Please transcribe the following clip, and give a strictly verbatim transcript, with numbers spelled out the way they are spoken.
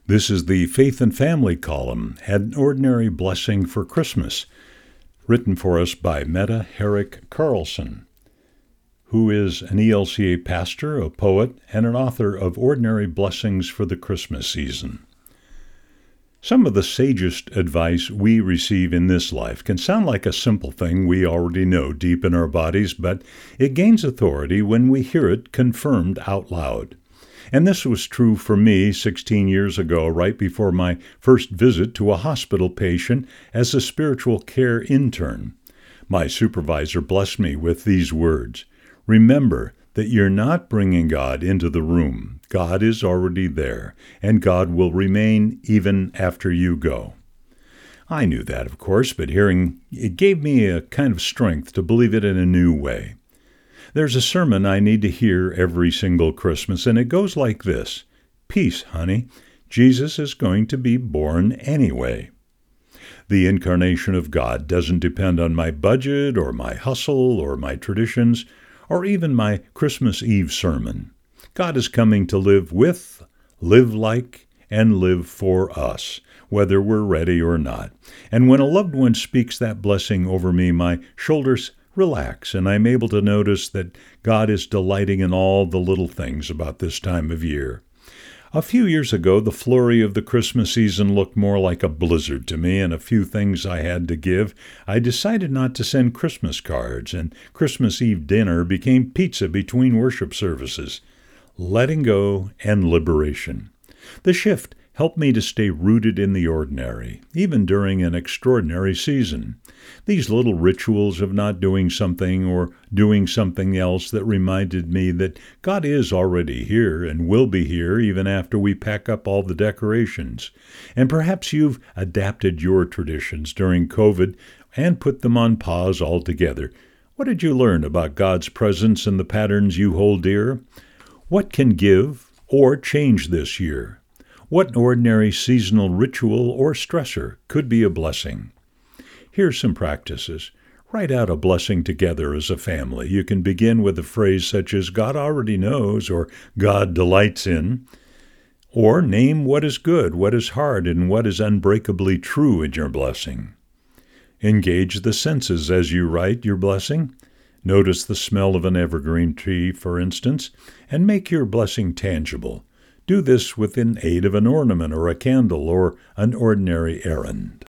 This is the Faith and Family column, An Ordinary Blessing for Christmas, written for us by Meta Herrick Carlson, who is an E L C A pastor, a poet, and an author of Ordinary Blessings for the Christmas Season. Some of the sagest advice we receive in this life can sound like a simple thing we already know deep in our bodies, but it gains authority when we hear it confirmed out loud. And this was true for me sixteen years ago, right before my first visit to a hospital patient as a spiritual care intern. My supervisor blessed me with these words: "Remember that you're not bringing God into the room. God is already there, and God will remain even after you go." I knew that, of course, but hearing it gave me a kind of strength to believe it in a new way. There's a sermon I need to hear every single Christmas, and it goes like this: "Peace, honey. Jesus is going to be born anyway." The incarnation of God doesn't depend on my budget or my hustle or my traditions or even my Christmas Eve sermon. God is coming to live with, live like, and live for us, whether we're ready or not. And when a loved one speaks that blessing over me, my shoulders relax, and I'm able to notice that God is delighting in all the little things about this time of year. A few years ago, the flurry of the Christmas season looked more like a blizzard to me, and a few things I had to give. I decided not to send Christmas cards, and Christmas Eve dinner became pizza between worship services. Letting go and liberation. The shift helped me to stay rooted in the ordinary, even during an extraordinary season. These little rituals of not doing something or doing something else that reminded me that God is already here and will be here even after we pack up all the decorations. And perhaps you've adapted your traditions during COVID and put them on pause altogether. What did you learn about God's presence and the patterns you hold dear? What can give or change this year? What ordinary seasonal ritual or stressor could be a blessing? Here's some practices. Write out a blessing together as a family. You can begin with a phrase such as "God already knows" or "God delights in." Or name what is good, what is hard, and what is unbreakably true in your blessing. Engage the senses as you write your blessing. Notice the smell of an evergreen tree, for instance, and make your blessing tangible. Do this with an aid of an ornament or a candle or an ordinary errand.